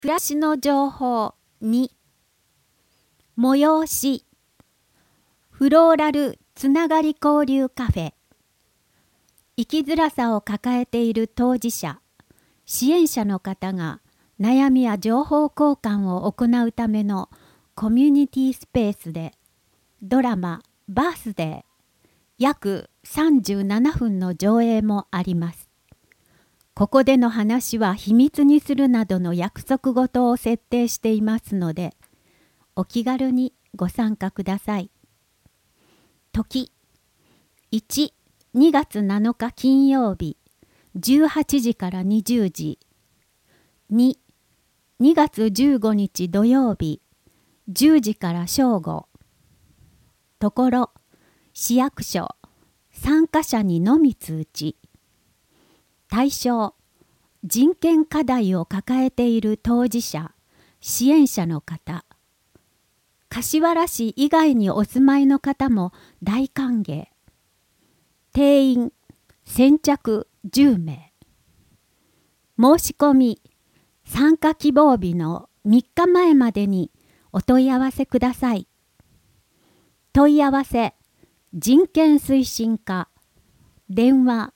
暮らしの情報2、催し、フローラルつながり交流カフェ。生きづらさを抱えている当事者、支援者の方が悩みや情報交換を行うためのコミュニティスペースで、ドラマバースデー約37分の上映もあります。ここでの話は秘密にするなどの約束事を設定していますので、お気軽にご参加ください。時1、2月7日金曜日18時から20時。2、2月15日土曜日10時から正午。ところ、市役所、参加者にのみ通知。対象、人権課題を抱えている当事者、支援者の方。柏原市以外にお住まいの方も大歓迎。定員、先着10名。申し込み、参加希望日の3日前までにお問い合わせください。問い合わせ、人権推進課、電話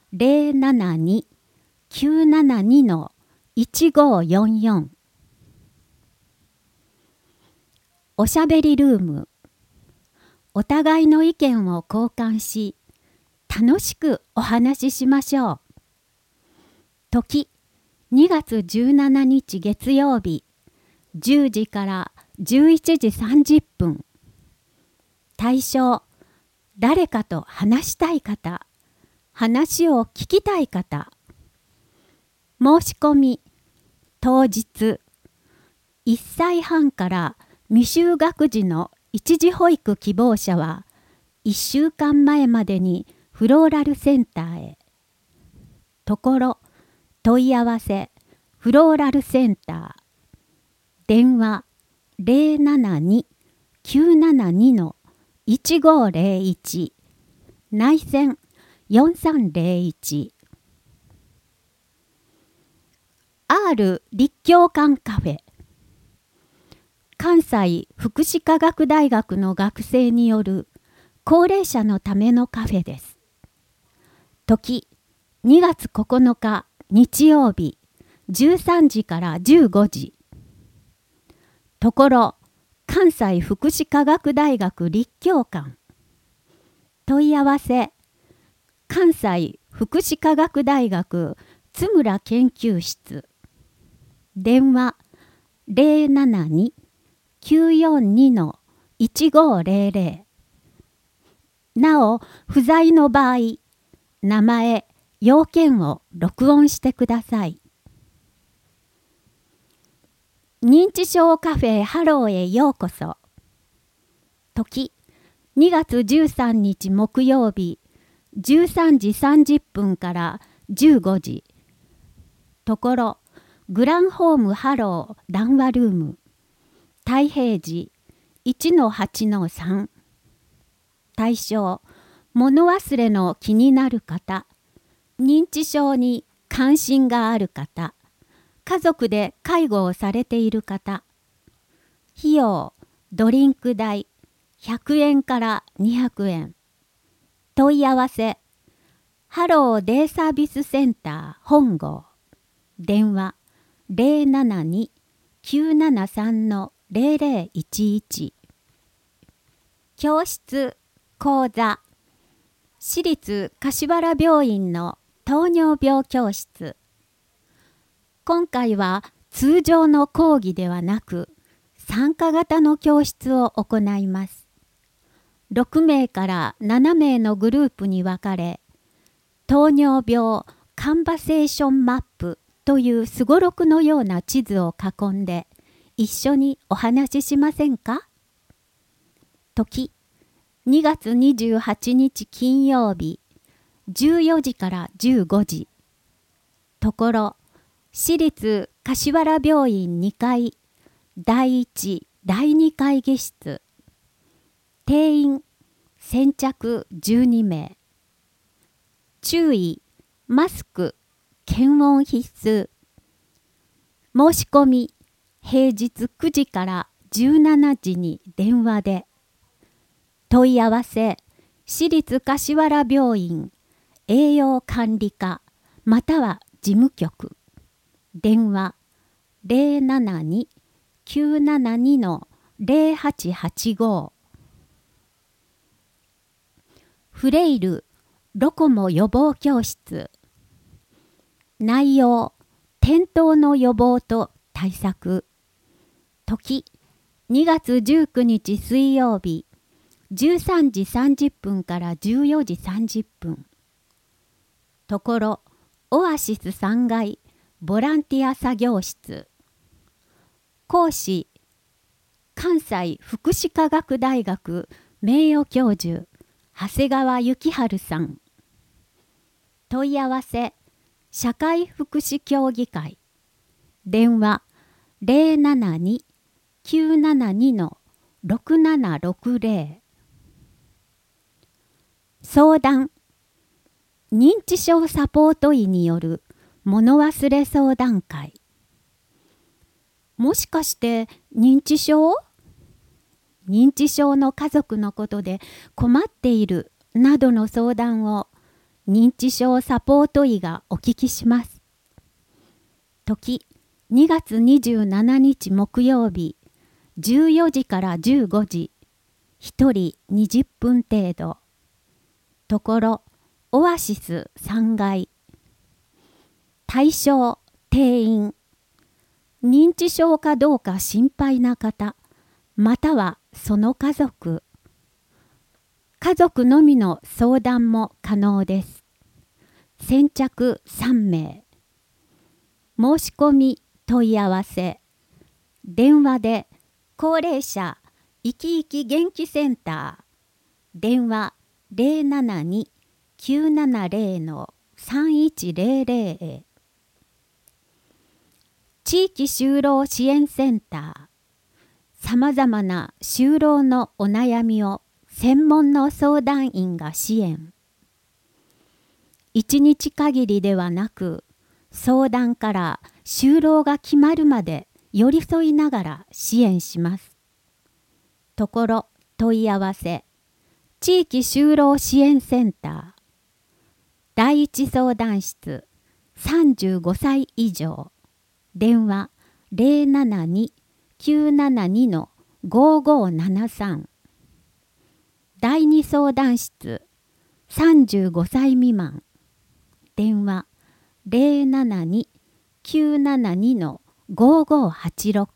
072-972-1544。おしゃべりルーム。お互いの意見を交換し、楽しくお話ししましょう。時、2月17日月曜日、10時から11時30分。対象、誰かと話したい方、話を聞きたい方。申し込み、当日、1歳半から未就学児の一時保育希望者は、1週間前までにフローラルセンターへ。ところ、問い合わせ、フローラルセンター。電話072-972-1501。内線4301。R 立教館カフェ。関西福祉科学大学の学生による高齢者のためのカフェです。時、2月9日日曜日13時から15時。ところ、関西福祉科学大学立教館。問い合わせ、関西福祉科学大学津村研究室。電話072-942-1500。なお、不在の場合、名前、要件を録音してください。認知症カフェハローへようこそ。時、2月13日木曜日、13時30分から15時。ところ、グランホームハロー談話ルーム。太平寺 1-8-3。対象、物忘れの気になる方、認知症に関心がある方、家族で介護をされている方。費用、ドリンク代100円から200円。問い合わせ、ハローデイサービスセンター本郷。電話072-973-0011。教室、講座、私立柏原病院の糖尿病教室。今回は通常の講義ではなく、参加型の教室を行います。6名から7名のグループに分かれ、糖尿病カンバセーションマップというすごろくのような地図を囲んで、一緒にお話ししませんか？時、2月28日金曜日、14時から15時。ところ、私立柏原病院2階、第1、第2会議室。定員、先着12名。注意、マスク、検温必須。 申し込み平日9時から17時に電話で。問い合わせ市立柏原病院栄養管理課または事務局。電話072-972-0885。フレイルロコモ予防教室。内容転倒の予防と対策。時2月19日水曜日13時30分から14時30分。ところオアシス3階ボランティア作業室。講師関西福祉科学大学名誉教授長谷川幸春さん。問い合わせ社会福祉協議会。電話072-972-6760。相談認知症サポート医による物忘れ相談会。もしかして認知症？認知症の家族のことで困っているなどの相談を認知症サポート医がお聞きします。時2月27日木曜日14時から15時。1人20分程度。ところオアシス3階。対象定員認知症かどうか心配な方またはその家族。家族のみの相談も可能です。先着3名。申し込み問い合わせ電話で高齢者いきいき元気センター。電話072-970-3100へ。地域就労支援センター。さまざまな就労のお悩みを専門の相談員が支援。1日限りではなく、相談から就労が決まるまで寄り添いながら支援します。ところ問い合わせ地域就労支援センター。第一相談室35歳以上。電話072-972-5573。第二相談室35歳未満。電話072-972-5586。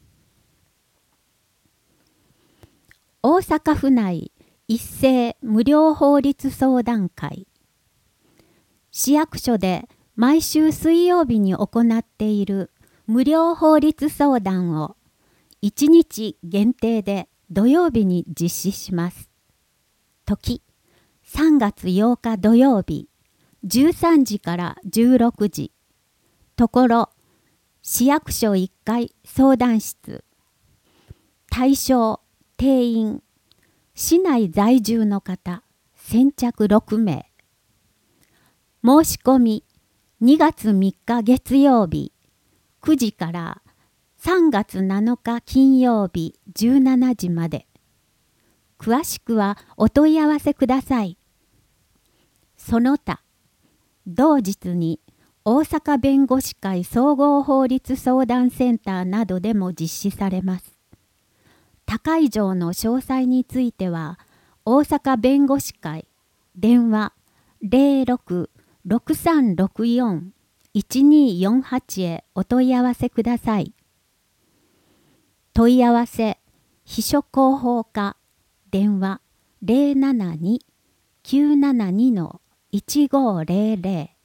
大阪府内一斉無料法律相談会。市役所で毎週水曜日に行っている無料法律相談を1日限定で土曜日に実施します。時3月8日土曜日13時から16時。ところ市役所1階相談室。対象定員市内在住の方先着6名。申し込み2月3日月曜日9時から3月7日金曜日17時まで。詳しくはお問い合わせください。その他、同日に大阪弁護士会総合法律相談センターなどでも実施されます。他会場の詳細については、大阪弁護士会電話06-6364-1248へお問い合わせください。問い合わせ秘書広報課電話072-972-1500。